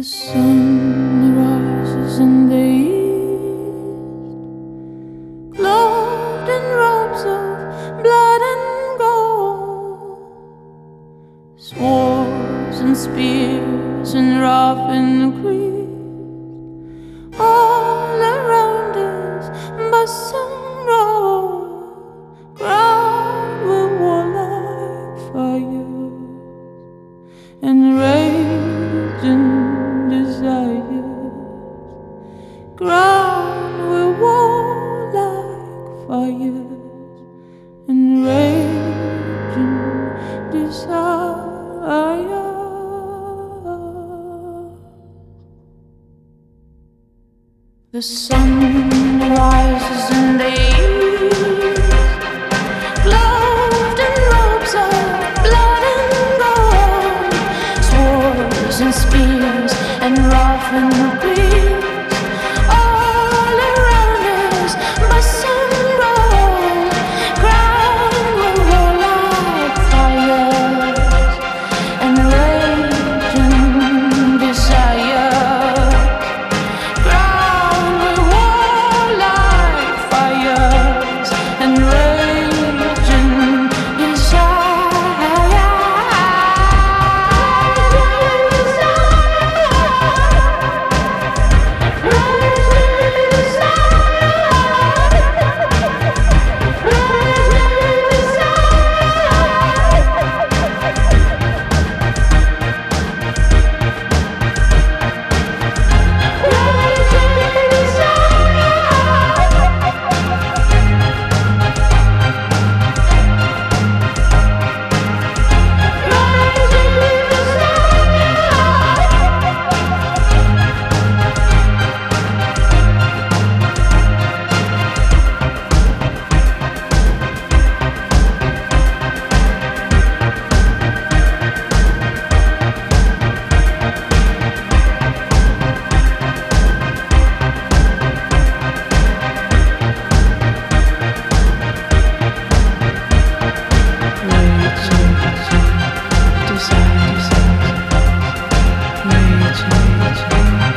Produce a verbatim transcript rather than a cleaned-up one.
The sun rises in the east, clothed in robes of blood and gold, swords and spears and roughened creed, all around us bust and roll, ground with warlike fire and raging desires, ground with warlike fires and raging desires. The sun rises in the east, clothed in robes of blood and gold, swords and spears and roughened creeds, all around us bust and roll, ground with warlike fires and raging desires, ground with warlike fires and raging raging desires, raging, raging.